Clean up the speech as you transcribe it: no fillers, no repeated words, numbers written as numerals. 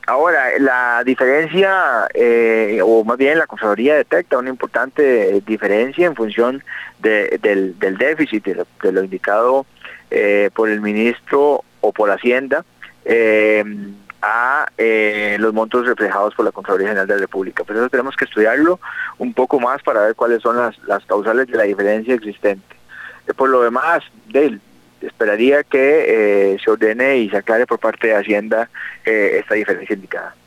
Ahora, la diferencia, o más bien la Contraloría detecta una importante diferencia en función del déficit, de lo indicado por el ministro o por Hacienda, eh, a los montos reflejados por la Contraloría General de la República. Por eso tenemos que estudiarlo un poco más para ver cuáles son las causales de la diferencia existente. Por lo demás, esperaría que se ordene y se aclare por parte de Hacienda esta diferencia indicada.